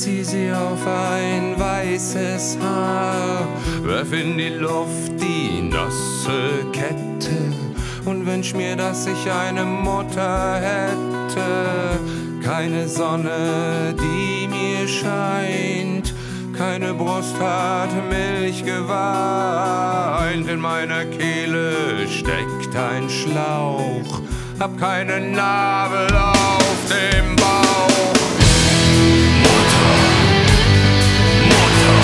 zieh sie auf ein weißes Haar, werf in die Luft die nasse Kette und wünsch mir, dass ich eine Mutter hätte. Keine Sonne, die mir scheint, keine Brust hat Milch geweint. In meiner Kehle steckt ein Schlauch, hab keinen Nabel auf dem Bauch. Mutter, Mutter.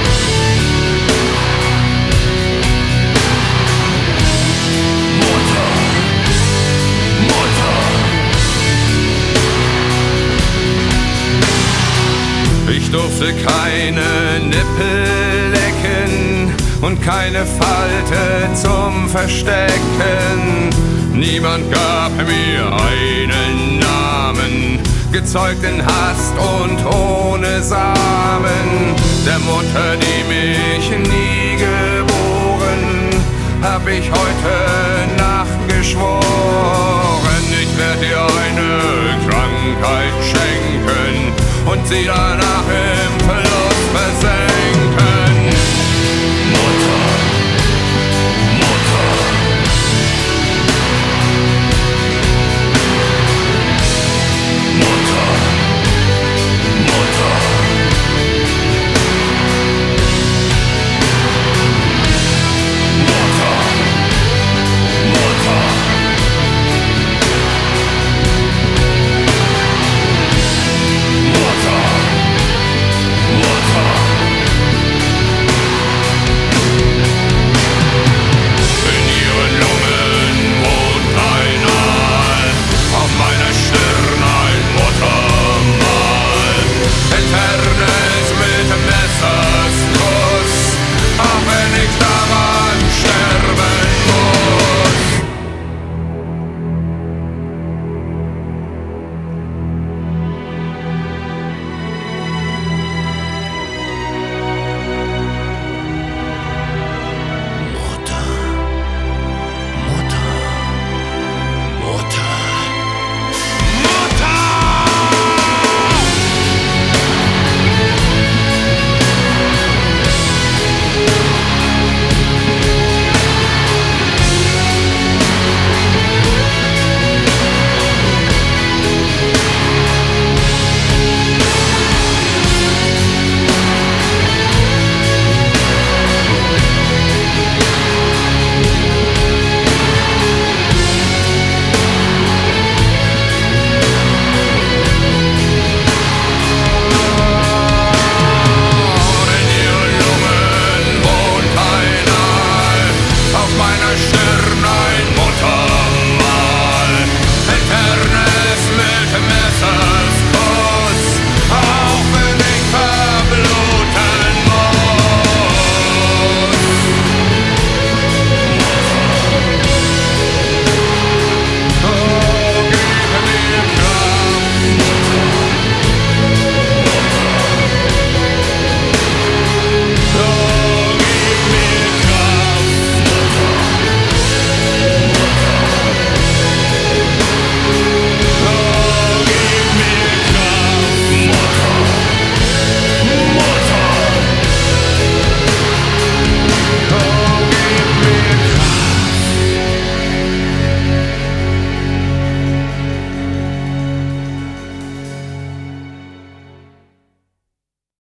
Mutter, Mutter. Ich durfte keine Nippel lecken und keine Falte zum Verstecken. Niemand gab mir einen Namen, gezeugt in Hast und ohne Samen. Der Mutter, die mich nie geboren, hab ich heute Nacht geschworen. Ich werd dir eine Krankheit schenken und sie danach im Verlust versenken.